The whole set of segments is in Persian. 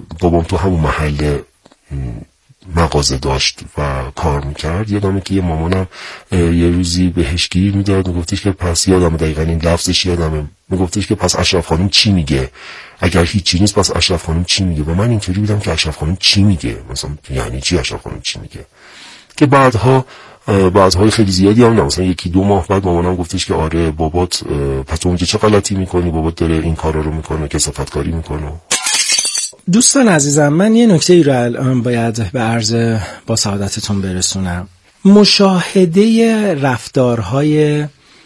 بابام تو همون محل مغازه داشت و کار میکرد. یادمه که یه مامانم یه روزی بهش گیر میداد، میگفتش که پس یادمه دقیقا این لفظش یادمه، میگفتش که پس اشرف خانم چی میگه؟ اگر هیچی نیست پس اشرف خانم چی میگه؟ و من اینطوری بودم که اشرف خانم چی میگه؟ مثلا یعنی چی اشرف خانم چی میگه؟ که بعدهای خیلی زیادی هم نه، مثلا 1-2 ماه بعد مامانم گفتش که آره بابات پس تو اونجا چه غلطی میکنی؟ بابات داره این کارا رو میکنه، کثافتکاری میکنه. دوستان عزیزم، من یه نکته ای رو الان باید به عرض با سعادتتون برسونم. مشاهده رفتارهای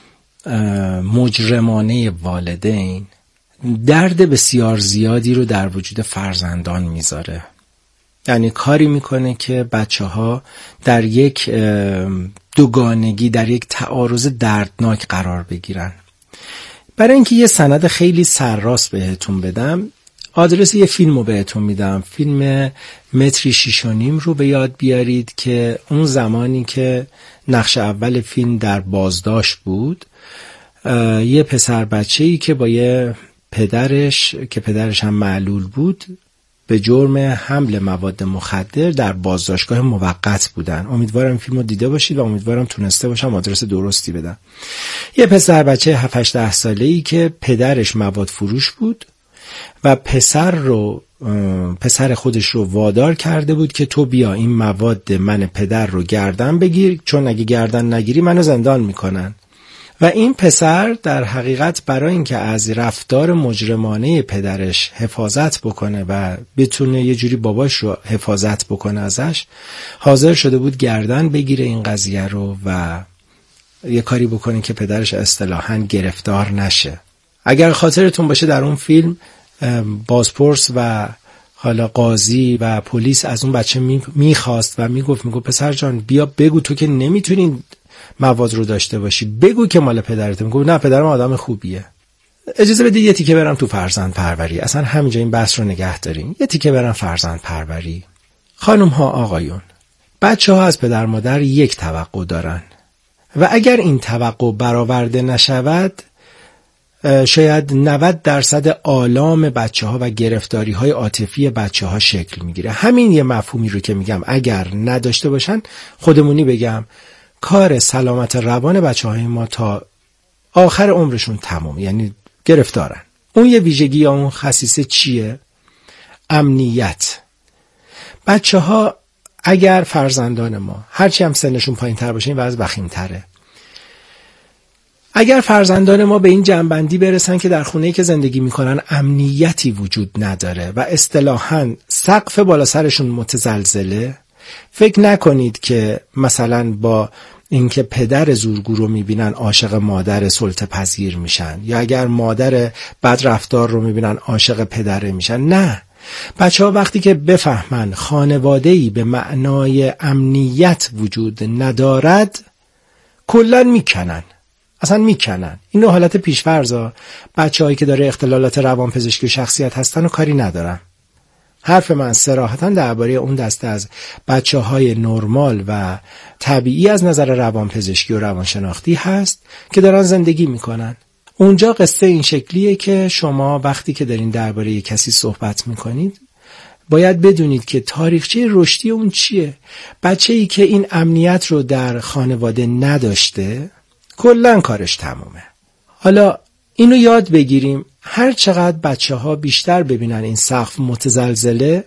مجرمانه والدین درد بسیار زیادی رو در وجود فرزندان میذاره. یعنی کاری میکنه که بچه‌ها در یک دوگانگی، در یک تعارض دردناک قرار بگیرن. برای اینکه یه سند خیلی سرراست بهتون بدم، آدرس یه فیلم رو بهتون میدم. فیلم متری 6.5 رو به یاد بیارید که اون زمانی که نقش اول فیلم در بازداشت بود، یه پسر بچه‌ای که با یه پدرش که پدرش هم معلول بود به جرم حمل مواد مخدر در بازداشتگاه موقت بودن. امیدوارم فیلمو دیده باشید و امیدوارم تونسته باشم آدرس درستی بدم. یه پسر بچه 7-8 ساله‌ای که پدرش مواد فروش بود و پسر خودش رو وادار کرده بود که تو بیا این مواد من پدر رو گردن بگیر، چون اگه گردن نگیری منو زندان میکنن. و این پسر در حقیقت برای اینکه از رفتار مجرمانه پدرش حفاظت بکنه و بتونه یه جوری باباش رو حفاظت بکنه ازش، حاضر شده بود گردن بگیره این قضیه رو و یه کاری بکنه که پدرش اصطلاحاً گرفتار نشه. اگر خاطرتون باشه در اون فیلم بازپرس و حالا قاضی و پلیس از اون بچه میخواست و میگفت پسر جان بیا بگو تو که نمیتونی مواد رو داشته باشی، بگو که مال پدرته. میگفت نه پدرم آدم خوبیه. اجازه بده یه تیکه برم تو فرزند پروری. اصلا همینجا این بحث رو نگه داریم. یه تیکه برم فرزند پروری. خانم ها آقایون، بچه ها از پدر مادر یک توقع دارن و اگر این توقع برآورده نشود شاید 90% آلام بچه ها و گرفتاری های عاطفی بچه ها شکل میگیره. همین یه مفهومی رو که میگم اگر نداشته باشن، خودمونی بگم کار سلامت روان بچه های ما تا آخر عمرشون تمام، یعنی گرفتارن. اون یه ویژگی یا اون خصیصه چیه؟ امنیت. بچه ها اگر فرزندان ما هرچی هم سنشون پایین تر باشه این وضع وخیم تره، اگر فرزندان ما به این جنبندی برسن که در خونه‌ای که زندگی میکنن امنیتی وجود نداره و اصطلاحاً سقف بالا سرشون متزلزله، فکر نکنید که مثلا با اینکه پدر زورگو رو میبینن عاشق مادر سلطه پذیر میشن، یا اگر مادر بد رفتار رو میبینن عاشق پدر میشن. نه، بچه ها وقتی که بفهمن خانواده‌ای به معنای امنیت وجود ندارد کلاً میکنن، اصلا میکنن. اینو حالت پیش‌فرضا. بچه‌هایی که داره اختلالات روانپزشکی و شخصیت هستن و کاری ندارم. حرف من صراحتاً درباره اون دسته از بچه‌های نرمال و طبیعی از نظر روانپزشکی و روانشناختی هست که دارن زندگی میکنن. اونجا قصه این شکلیه که شما وقتی که دارین درباره یک کسی صحبت میکنید باید بدونید که تاریخچه رشدی اون چیه. بچه‌ای که این امنیت رو در خانواده نداشته کلاً کارش تمومه. حالا اینو یاد بگیریم، هر چقدر بچه‌ها بیشتر ببینن این سقف متزلزله،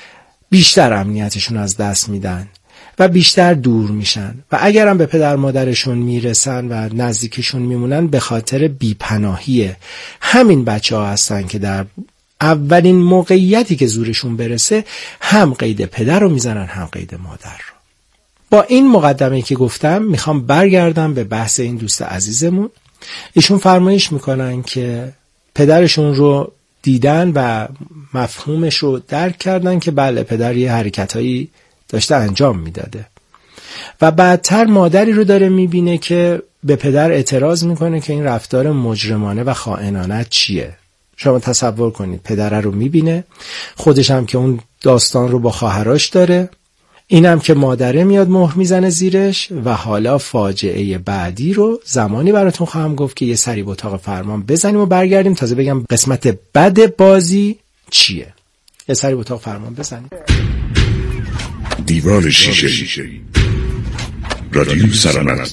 بیشتر امنیتشون از دست میدن و بیشتر دور میشن و اگرم به پدر مادرشون میرسن و نزدیکشون میمونن به خاطر بیپناهی همین بچه‌ها هستن که در اولین موقعیتی که زورشون برسه هم قید پدر رو میزنن هم قید مادر رو. با این مقدمه‌ای که گفتم میخوام برگردم به بحث این دوست عزیزمون. ایشون فرمایش میکنن که پدرشون رو دیدن و مفهومش رو درک کردن که بله پدر یه حرکتایی داشته انجام میداده و بعدتر مادری رو داره میبینه که به پدر اعتراض میکنه که این رفتار مجرمانه و خائنانه چیه. شما تصور کنید پدر رو میبینه، خودش هم که اون داستان رو با خواهرش داره، اینم که مادره میاد مهر میزنه زیرش و حالا فاجعه بعدی رو زمانی براتون خواهم گفت که یه سری به اتاق فرمان بزنیم و برگردیم تازه بگم قسمت بد بازی چیه. یه سری اتاق فرمان بزنید. دیوار شیشه‌ای، رادیو سرانت،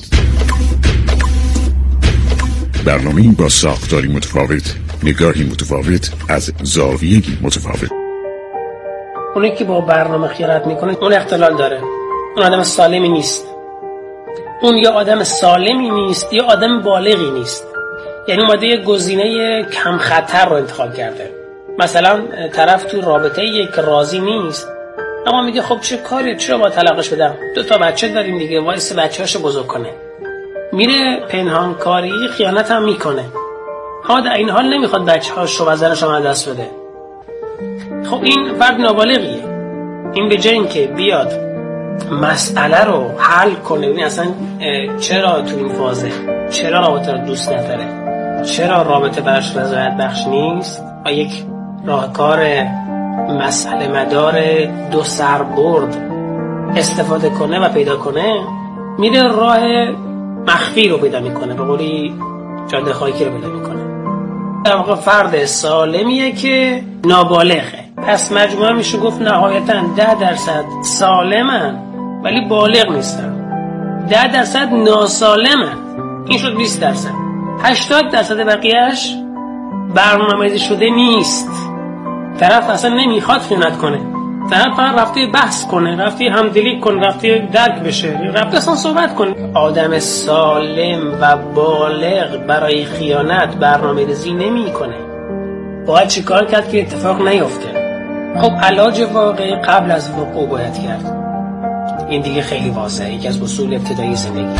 برنامه‌ای با ساختاری متفاوت، نگاهی متفاوت از زاویه‌ای متفاوت. اونی که با برنامه خیانت میکنه اون اختلال داره، اون آدم سالمی نیست. اون یا آدم سالمی نیست یا آدم بالغی نیست. یعنی اومده یه گزینه کم خطر رو انتخاب کرده. مثلا طرف تو رابطه یک راضی نیست، اما میگه خب چه کاری، چرا با طلاقش بدم، 2 بچه داریم دیگه، وایس بچه‌هاشو بزرگ کنه. میره پنهانکاری خیانت هم میکنه، اما در این حال نمیخواد بچه‌هاشو و زنشو از دست بده. خب این فرد نابالغیه. این به جای اینکه بیاد مسئله رو حل کنه، ببین اصلا چرا تو این فازه، چرا رابطه رو دوست نداره، چرا رابطه براش رضایت بخش نیست، و یک راهکار مسئله مدار 2 سربرد استفاده کنه و پیدا کنه، میره راه مخفی رو پیدا میکنه، به قولی جاده خاکی رو پیدا میکنه. در واقع فرد سالمیه که نابالغه. پس مجموعه میشه گفت نهایتاً 10% سالمن ولی بالغ نیستن، 10% ناسالمن، این شد 20%. 80% بقیهش برنامه‌ریزی شده نیست. طرف اصلا نمیخواد خیانت کنه، طرف فقط رفته بحث کنه، رفته همدلی کنه، رفته درک بشه، رفته اصلا صحبت کنه. آدم سالم و بالغ برای خیانت برنامه‌ریزی نمیکنه. باید چیکار کرد که اتفاق نیفته؟ خب علاج واقعی قبل از وقوع باید کرد. این دیگه خیلی واضحه، یکی از اصول ابتدایی زندگی.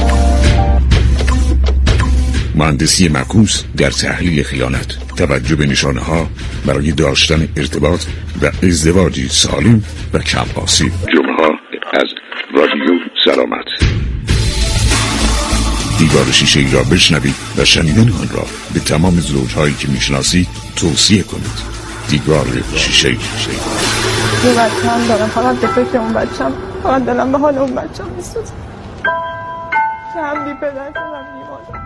مهندسی معکوس در تحلیل خیانت، توجه به نشانه‌ها برای داشتن ارتباط و ازدواجی سالم و کم آسیب. جمعه‌ها از رادیو سلامت. دیوار شیشه‌ای را بشنوید و شنیدن آن را به تمام زوجهایی که میشناسید توصیه کنید. دیوار شیشه‌ای. یه بچه‌م دارم، فقط به فکر اون بچه‌م، فقط دلم به حال اون بچه‌م میسوزه. شمدی پدر کنم میمانم.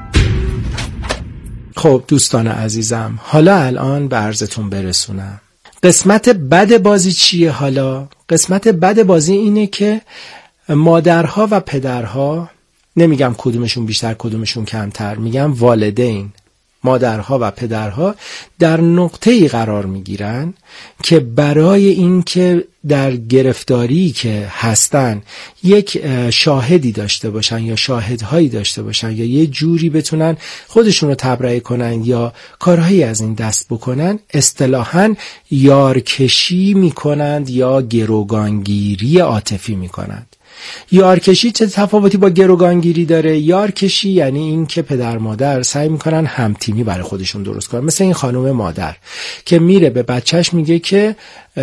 خب دوستان عزیزم، حالا الان به عرضتون برسونم قسمت بد بازی چیه. حالا قسمت بد بازی اینه که مادرها و پدرها، نمیگم کدومشون بیشتر کدومشون کمتر، میگم والدین، مادرها و پدرها در نقطه‌ای قرار میگیرن که برای اینکه در گرفتاری که هستن یک شاهدی داشته باشن یا شاهدهایی داشته باشن یا یه جوری بتونن خودشون رو تبرئه کنن یا کارهایی از این دست بکنن، اصطلاحاً یارکشی میکنند یا گروگانگیری عاطفی میکنند. یارکشی چه تفاوتی با گروگانگیری داره؟ یارکشی یعنی این که پدر مادر سعی میکنن همتیمی برای خودشون درست کنن. مثل این خانم مادر که میره به بچهش میگه که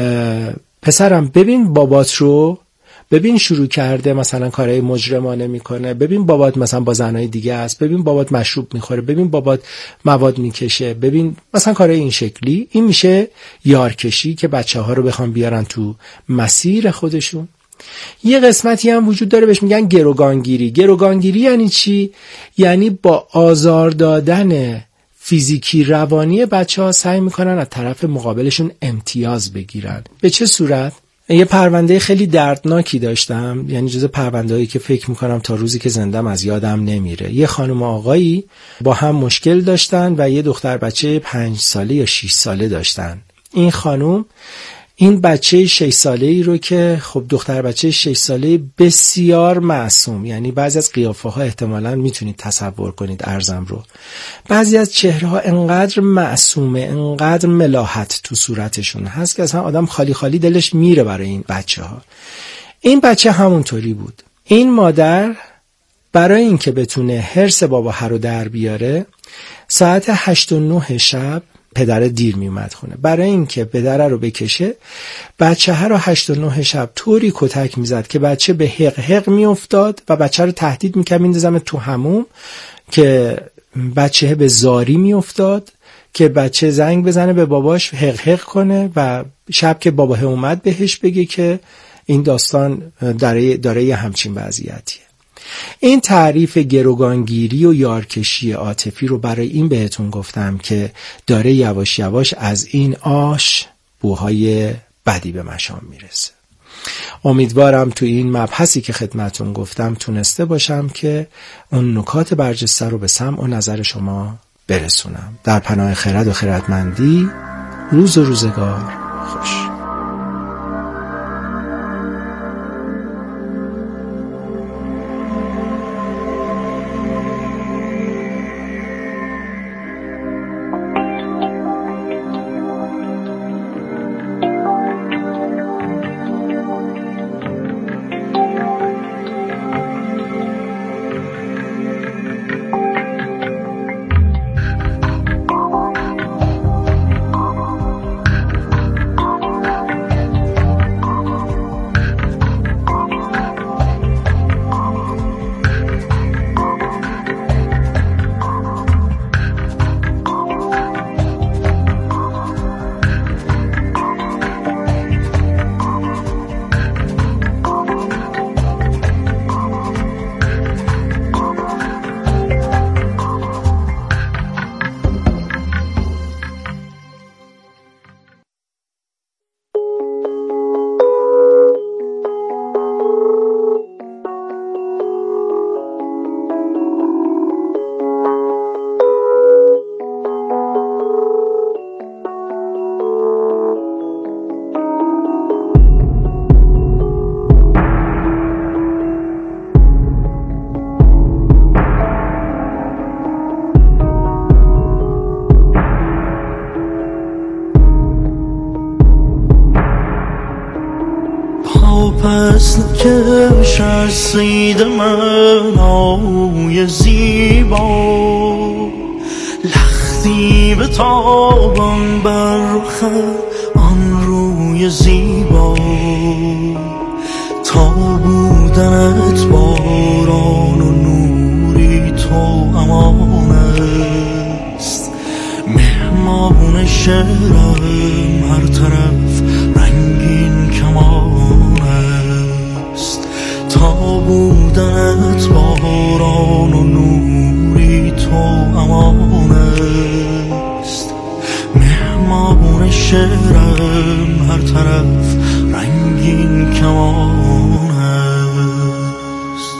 پسرم ببین بابات رو، ببین شروع کرده مثلا کارهای مجرمانه میکنه، ببین بابات مثلا با زنای دیگه است، ببین بابات مشروب میخوره، ببین بابات مواد میکشه، ببین مثلا کارهای این شکلی. این میشه یارکشی که بچه‌ها رو بخوام بیارن تو مسیر خودشون. یه قسمتی هم وجود داره بهش میگن گروگانگیری. گروگانگیری یعنی چی؟ یعنی با آزار دادن فیزیکی روانی بچه‌ها سعی میکنن از طرف مقابلشون امتیاز بگیرن. به چه صورت؟ یه پرونده خیلی دردناکی داشتم، یعنی جز پرونده‌ای که فکر میکنم تا روزی که زندم از یادم نمیره. یه خانم و آقایی با هم مشکل داشتن و یه دختر بچه 5 ساله یا 6 ساله داشتن. این خانم این بچه 6 ساله‌ای رو که خب دختر بچه 6 ساله بسیار معصوم، یعنی بعضی از قیافه ها احتمالاً میتونید تصور کنید ارزم رو، بعضی از چهره ها انقدر معصومه، انقدر ملاحت تو صورتشون هست که اصلا آدم خالی خالی دلش میره برای این بچه ها. این بچه همونطوری بود. این مادر برای اینکه بتونه حرص بابا رو در بیاره ساعت 8 و 9 شب پدر دیر میومد خونه. برای اینکه پدر رو بکشه بچه ها رو 8 و 9 شب طوری کتک میزد که بچه به حق حق میافتاد و بچه رو تهدید میکرد میندازم تو حموم، که بچه به زاری میافتاد که بچه زنگ بزنه به باباش حق حق کنه و شب که بابا اومد بهش بگه که این داستان داره یه همچین وضعیتیه. این تعریف گروگانگیری و یارکشی عاطفی رو برای این بهتون گفتم که داره یواش یواش از این آش بوهای بدی به مشام میرسه. امیدوارم تو این مبحثی که خدمتون گفتم تونسته باشم که اون نکات برجسته رو به سمع و نظر شما برسونم. در پناه خرد و خردمندی، روز و روزگار خوش. پس نکش از سید من آوی زیبا، لختی به تابان بر رخ آن روی زیبا. تا بودنت باران و نوری تو امان است، مهمان شعرم هر طرف رنگین کمان است. تا بودنت باران و نوری تو امان است، مهمان شعرم هر طرف رنگین کمان است.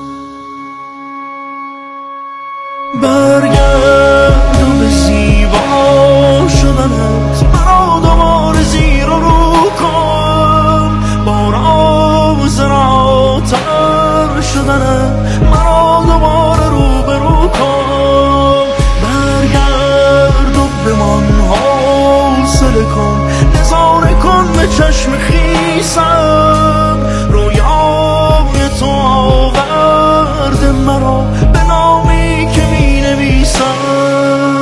برگرد و به زیبا شدنت مرا دوباره زیر و رو کن، با راز راتر شدنت مرا دوباره رو به رو کن. برگرد و بمان حوصله کن، نظاره کن به چشم خیسم، رویای تو آورده مرا به نامی که می نویسم.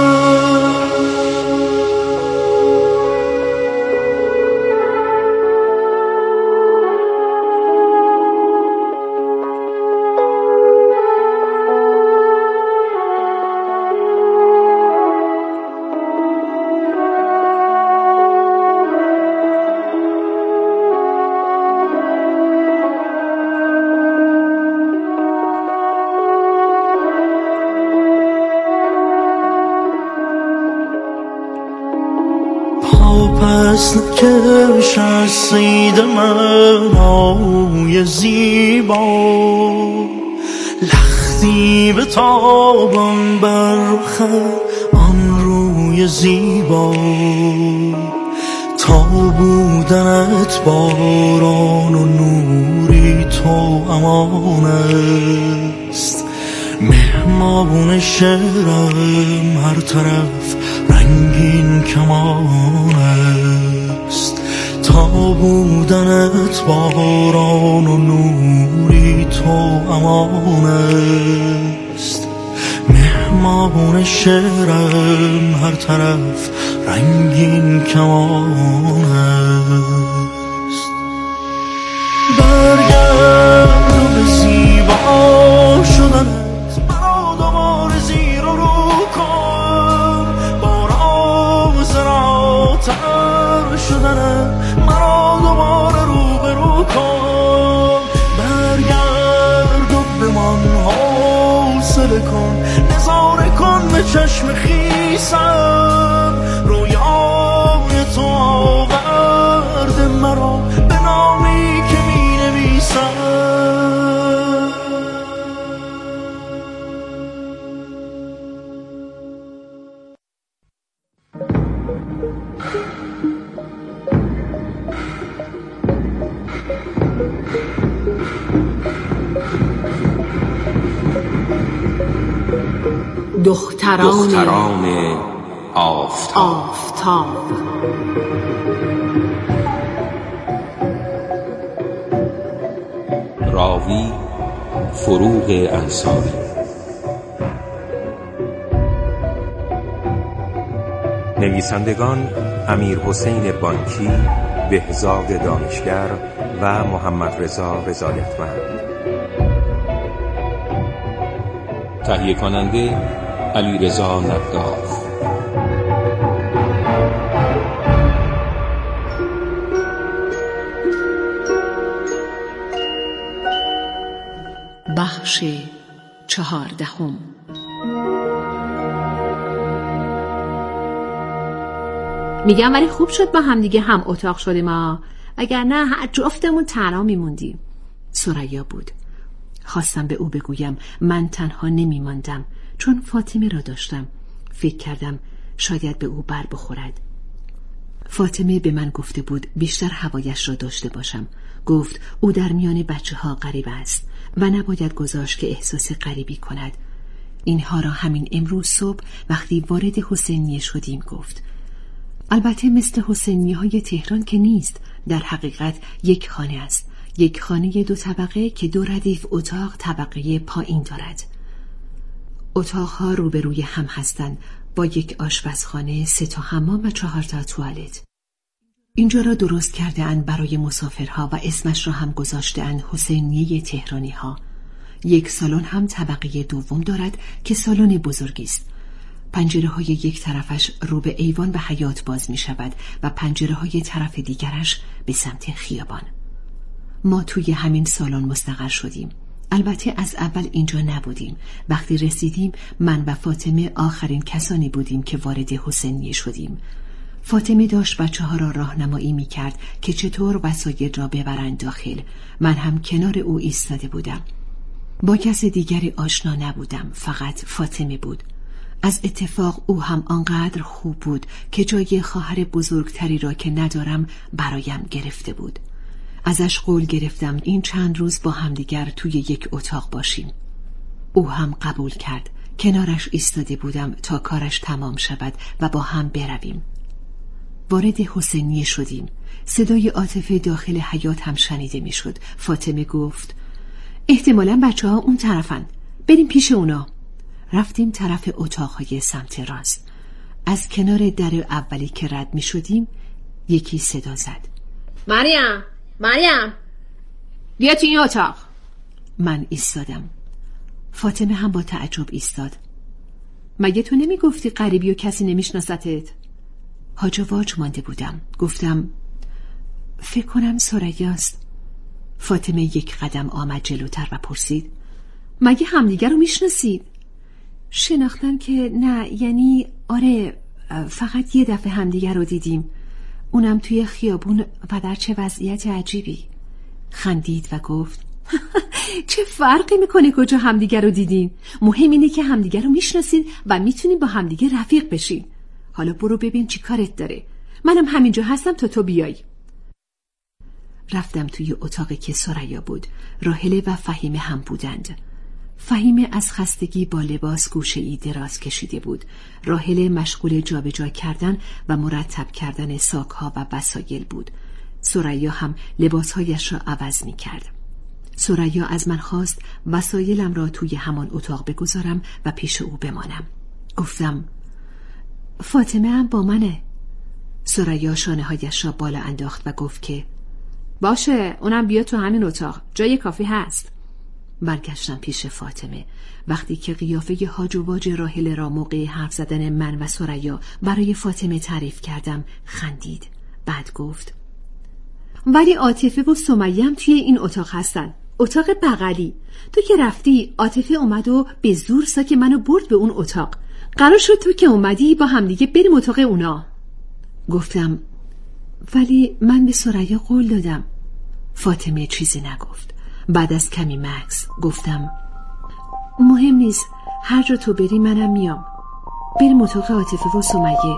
پس نکش از سید من آوی زیبا، لختی به تابان بر رخ آن روی زیبا. تا بودنت باران و نوری تو امان است، مهمان شعرم هر طرف رنگین کمان است. تا بودنت باران و نوری تو امان است، مهمان شعرم هر طرف رنگین کمان است. برگرد و به زیبا شدنت مرا دوباره زیر و رو کن، با راز راتر شدنت مرا دوباره رو به رو کن. برگرد و بمان حوصله کن، نظاره کن به چشم خیسم، رویای تو آورده مرا به نامی که می نویسم. دختران آفتاب. راوی فروغ انصاری. نویسندگان امیرحسین بانکی، بهزاد دانشگر و محمد رضا رضایتمند. تهیه کننده علیرضا نقاف. بخش 14. میگم ولی خوب شد با هم دیگه هم اتاق شدیم ها، اگر نه هر جفتمون تنها میموندیم. ثریا بود. خواستم به او بگویم من تنها نمیماندم چون فاطمه را داشتم. فکر کردم شاید به او بر بخورد. فاطمه به من گفته بود بیشتر هوایش را داشته باشم. گفت او در میان بچه‌ها غریب است و نباید گذاشت که احساس غریبی کند. اینها را همین امروز صبح وقتی وارد حسینیه شدیم گفت. البته مثل حسینیه‌های تهران که نیست، در حقیقت یک خانه است، یک خانه 2 طبقه که 2 ردیف اتاق طبقه پایین دارد. اتاقها روبروی هم هستند با یک آشپزخانه، 3 تا حمام و 4 تا توالت. اینجا را درست کرده اند برای مسافرها و اسمش را هم گذاشته اند حسینیه تهرانی ها. یک سالن هم طبقه 2 دارد که سالن بزرگی است. پنجره‌های یک طرفش رو به ایوان و حیاط باز می شود و پنجره‌های طرف دیگرش به سمت خیابان. ما توی همین سالن مستقر شدیم. البته از اول اینجا نبودیم. وقتی رسیدیم من و فاطمه آخرین کسانی بودیم که وارد حسینیه شدیم. فاطمه داشت بچه‌ها را راهنمایی می‌کرد که چطور وسایل را ببرند داخل. من هم کنار او ایستاده بودم. با کس دیگری آشنا نبودم، فقط فاطمه بود. از اتفاق او هم آنقدر خوب بود که جای خواهر بزرگتری را که ندارم برایم گرفته بود. ازش قول گرفتم این چند روز با همدیگر توی یک اتاق باشیم. او هم قبول کرد. کنارش ایستاده بودم تا کارش تمام شود و با هم برویم. وارد حسینیه شدیم. صدای عاطفه داخل حیاط هم شنیده میشد. فاطمه گفت احتمالاً بچه‌ها اون طرفن، بریم پیش اونا. رفتیم طرف اتاقهای سمت راست. از کنار در اولی که رد می شدیم یکی صدا زد. مریم بیا تو این اتاق. من ایستادم. فاطمه هم با تعجب ایستاد. مگه تو نمی گفتی غریبی و کسی نمیشناستت؟ هاج و واج مانده بودم. گفتم فکر کنم ثریاست. فاطمه یک قدم آمد جلوتر و پرسید مگه همدیگر رو میشناسید؟ شناختن که نه، یعنی آره، فقط یه دفعه همدیگر رو دیدیم، اونم توی خیابون و در چه وضعیت عجیبی. خندید و گفت چه فرقی میکنه کجا همدیگر رو دیدین؟ مهم اینه که همدیگر رو میشناسید و میتونین با همدیگر رفیق بشین. حالا برو ببین چی کارت داره، منم همینجا هستم تا تو بیای. رفتم توی اتاقی که ثریا بود. راحله و فهیمه هم بودند. فهیمه از خستگی با لباس گوشه‌ای دراز کشیده بود. راحله مشغول جابجا کردن و مرتب کردن ساک‌ها و وسایل بود. ثریا هم لباسهایش را عوض می‌کرد. ثریا از من خواست وسایلم را توی همان اتاق بگذارم و پیش او بمانم. گفتم فاطمه هم با منه. ثریا شانه‌هایش را بالا انداخت و گفت که باشه، اونم بیا تو همین اتاق، جای کافی هست. برگشتم پیش فاطمه. وقتی که قیافه هاج و واج راحله را موقع حرف زدن من و ثریا برای فاطمه تعریف کردم، خندید. بعد گفت ولی عاطفه و سمیه هم توی این اتاق هستن، اتاق بغلی. تو که رفتی عاطفه اومد و به زور ساک منو برد به اون اتاق. قرار شد تو که اومدی با همدیگه بریم اتاق اونا. گفتم ولی من به ثریا قول دادم. فاطمه چیزی نگفت. بعد از کمی مکث گفتم مهم نیست، هر جا تو بری منم میام. بریم اتاق عاطفه و سمیه.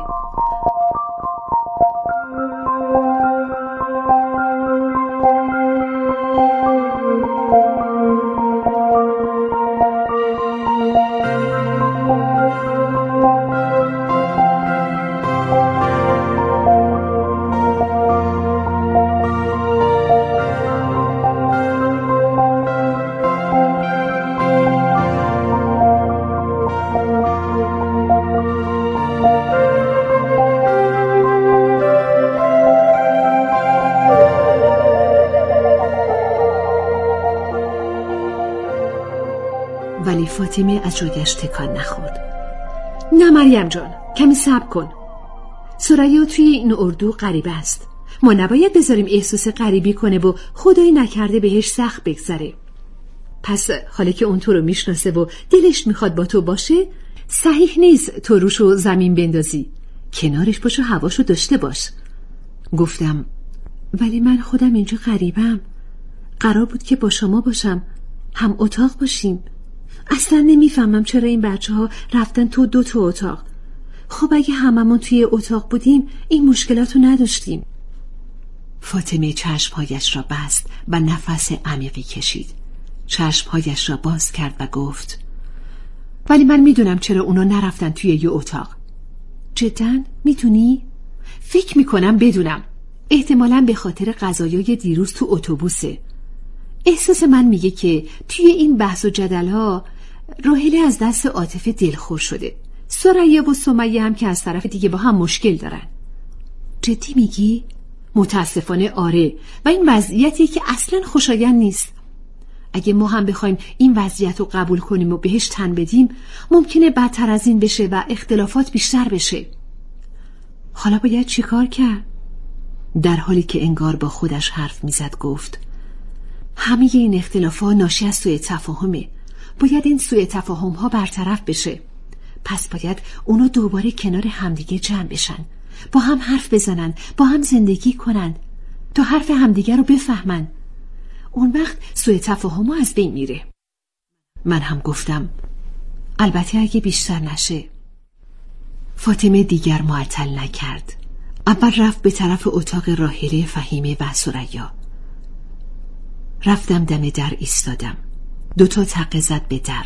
ولی فاطمه از جایش تکان نخورد. نه مریم جان، کمی صبر کن. ثریا توی این اردو غریبه است. ما نباید بذاریم احساس غریبی کنه و خدایی نکرده بهش سخت بگذره. پس حالا که اون تو رو میشناسه و دلش میخواد با تو باشه، صحیح نیست تو روشو زمین بندازی. کنارش باش و هواشو داشته باش. گفتم ولی من خودم اینجا غریبم. قرار بود که با شما باشم، هم اتاق باشیم. اصلا نمیفهمم چرا این بچه ها رفتن تو 2 تا اتاق. خب اگه هممون توی اتاق بودیم این مشکلاتو نداشتیم. فاطمه چشمهایش را بست و نفس عمیقی کشید. چشمهایش را باز کرد و گفت ولی من میدونم چرا اونا نرفتن توی یه اتاق. جداً میدونی؟ فکر میکنم بدونم. احتمالاً به خاطر قضایای دیروز تو اتوبوسه. احساس من میگه که توی این بحث و جدل‌ها راحله از دست عاطفه دلخور شده. ثریا و سمیه هم که از طرف دیگه با هم مشکل دارن. جدی میگی؟ متاسفانه آره، و این وضعیتی که اصلاً خوشایند نیست. اگه ما هم بخوایم این وضعیت رو قبول کنیم و بهش تن بدیم، ممکنه بدتر از این بشه و اختلافات بیشتر بشه. حالا باید چی کار کرد؟ در حالی که انگار با خودش حرف میزد گفت همه این اختلافات ناشی از سوء تفاهمه. باید این سوء تفاهم‌ها برطرف بشه. پس باید اونا دوباره کنار همدیگه جمع بشن، با هم حرف بزنن، با هم زندگی کنن تا حرف همدیگه رو بفهمن. اون وقت سوء تفاهم‌ها از بین میره. من هم گفتم البته اگه بیشتر نشه. فاطمه دیگر معطل نکرد. اول رفت به طرف اتاق راحله، فهیمه و ثریا. رفتم دم در ایستادم. 2 تا تقه زد به در.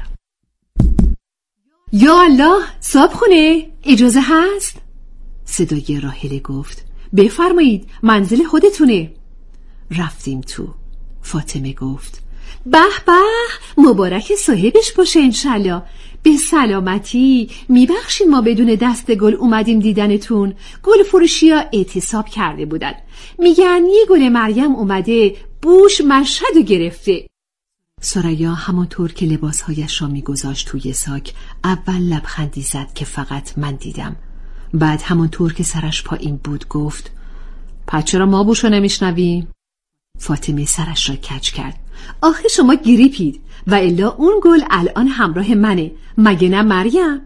یا الله، صابخونه اجازه هست؟ صدای راحله گفت بفرمایید، منزل خودتونه. رفتیم تو. فاطمه گفت به به، مبارک صاحبش باشه انشالله. به سلامتی. میبخشید ما بدون دست گل اومدیم دیدنتون. گل فروشی ها اعتصاب کرده بودن. میگن یه گل مریم اومده بوش مشهدو گرفته. ثریا همانطور که لباسهایش را میگذاشت توی ساک اول لبخندی زد که فقط من دیدم. بعد همانطور که سرش پایین بود گفت پس چرا ما بوشو نمیشنویم؟ فاطمه سرش را کج کرد. آخه شما گریپید و الا اون گل الان همراه منه، مگه نه مریم؟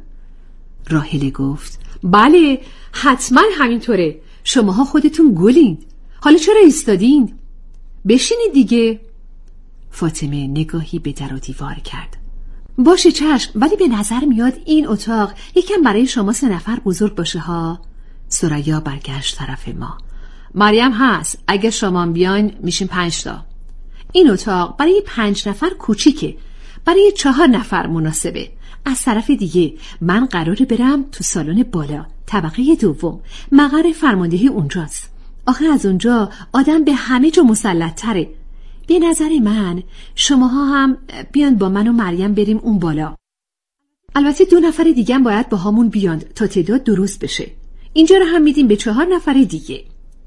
راحله گفت بله حتما همینطوره. شماها خودتون گلین. حالا چرا ایستادین؟ بشینید دیگه. فاطمه نگاهی به در و دیوار کرد. باشه چشم، ولی به نظر میاد این اتاق یکم برای شما 3 نفر بزرگ باشه ها. ثریا برگشت طرف ما. مریم هست، اگه شما بیاین میشیم 5 تا. این اتاق برای 5 نفر کوچیکه، برای 4 نفر مناسبه. از طرف دیگه من قراره برم تو سالن بالا، طبقه 2. مقر فرماندهی اونجاست. آخه از اونجا آدم به همه جا مسلط تره. به نظر من شماها هم بیان با من و مریم بریم اون بالا. البته 2 نفر دیگه هم باید با همون بیان تا تعداد درست بشه. اینجا رو هم میدیم به 4 نفر دیگه.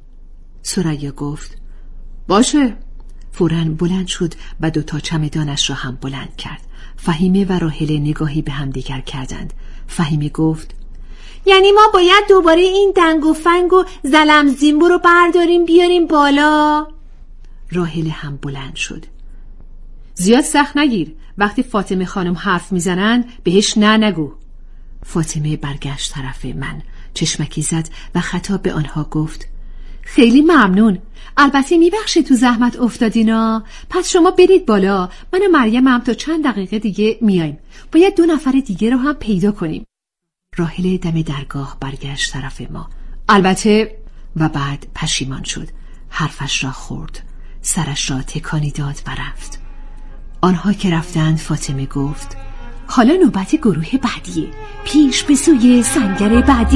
ثریا گفت باشه. فوراً بلند شد و 2 تا چمدانش را هم بلند کرد. فهیمه و راحله نگاهی به هم دیگر کردند. فهیمه گفت یعنی ما باید دوباره این دنگ و فنگ و زلم زیمبو رو برداریم بیاریم بالا؟ راحله هم بلند شد. زیاد سخت نگیر. وقتی فاطمه خانم حرف میزنن بهش نه نگو. فاطمه برگشت طرف من، چشمکی زد و خطاب به آنها گفت خیلی ممنون. البته میبخشید تو زحمت افتادینا. پس شما برید بالا، من و مریم هم تا چند دقیقه دیگه میایم. باید 2 نفر دیگه رو هم پیدا کنیم. راحله دم درگاه برگشت طرف ما. البته و بعد پشیمان شد. حرفش را خورد، سرش را تکانی داد و رفت. آنها که رفتند فاطمه گفت حالا نوبت گروه بعدیه. پیش به سوی سنگر بعدی.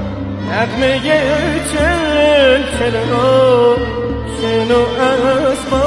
نغمه چل را شنو از